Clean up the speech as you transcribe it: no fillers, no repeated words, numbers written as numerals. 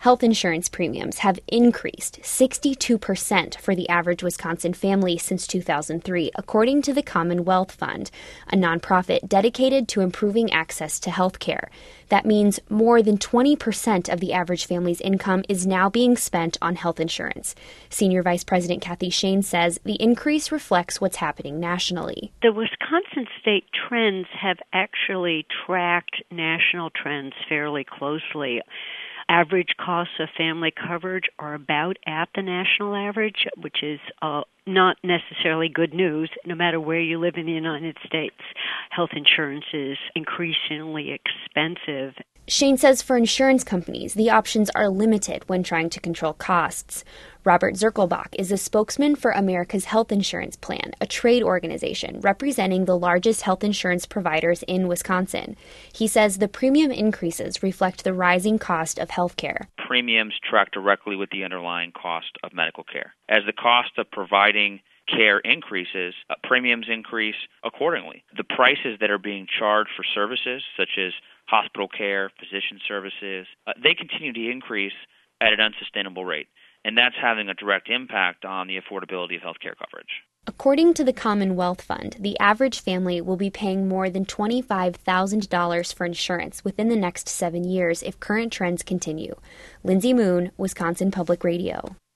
Health insurance premiums have increased 62% for the average Wisconsin family since 2003, according to the Commonwealth Fund, a nonprofit dedicated to improving access to health care. That means more than 20% of the average family's income is now being spent on health insurance. Senior Vice President Kathy Shane says the increase reflects what's happening nationally. The Wisconsin state trends have actually tracked national trends fairly closely. Average costs of family coverage are about at the national average, which is not necessarily good news. No matter where you live in the United States, health insurance is increasingly expensive. Shane says for insurance companies, the options are limited when trying to control costs. Robert Zirkelbach is a spokesman for America's Health Insurance Plan, a trade organization representing the largest health insurance providers in Wisconsin. He says the premium increases reflect the rising cost of health care. Premiums track directly with the underlying cost of medical care. As the cost of providing care increases, premiums increase accordingly. The prices that are being charged for services, such as hospital care, physician services, they continue to increase at an unsustainable rate. And that's having a direct impact on the affordability of health care coverage. According to the Commonwealth Fund, the average family will be paying more than $25,000 for insurance within the next 7 years if current trends continue. Lindsay Moon, Wisconsin Public Radio.